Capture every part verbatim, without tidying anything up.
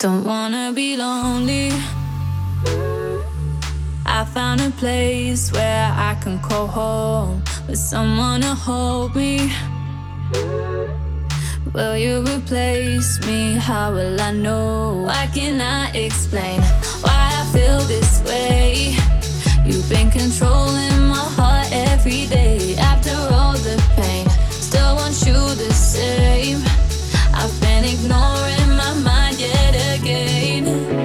Don't wanna be lonely. I found a place where I can call home, with someone to hold me. Will you replace me? How will I know? Why can't I explain why I feel this way? You've been controlling my heart every day. After all the pain, still want you the same. I've been ignoring my mind yet again.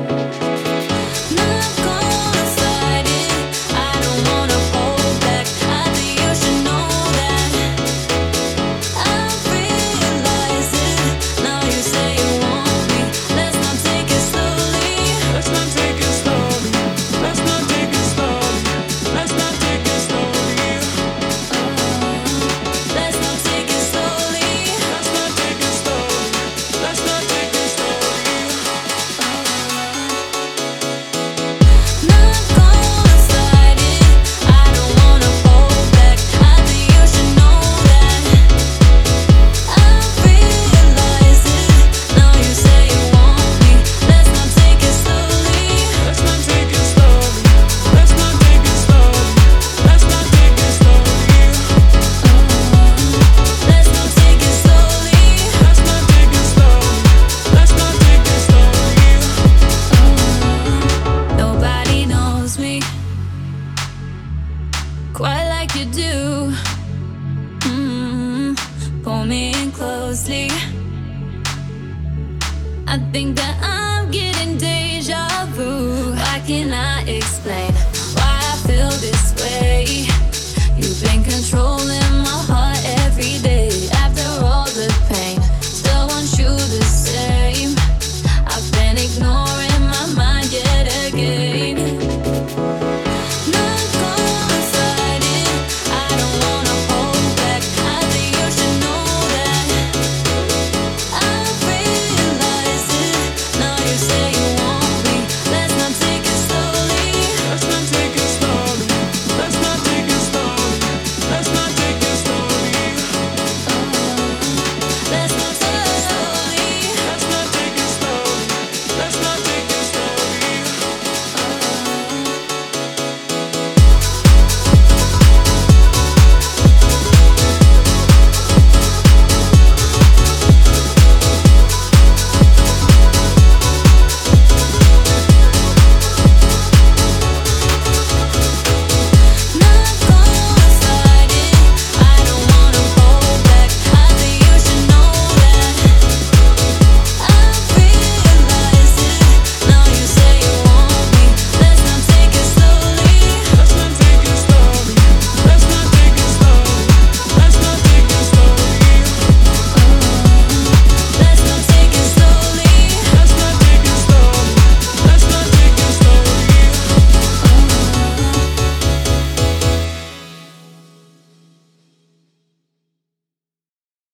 Not gonna fight it, I don't wanna hold back. I think you should know that. I realize it, now you say you want me. Let's not take it slowly. Let's not take it slowly. Let's not take it slowly. Let's not take it slowly. Let's not take it slowly. Let's not take it slowly. Let's not take it slowly. Not gonna fight it, I don't wanna hold back. I think you should know that. I realize it, now you say you want me. Let's not take it slowly. Let's not take it slowly. Let's not take it slowly. Let's not take it slowly. Let's not take it slowly. Let's not take it slowly. Let's not take it slowly. Nobody knows me quite like you do. Mm, pull me in closely. I think that I'm getting deja vu. Why can't I explain why I feel this way? You've been controlling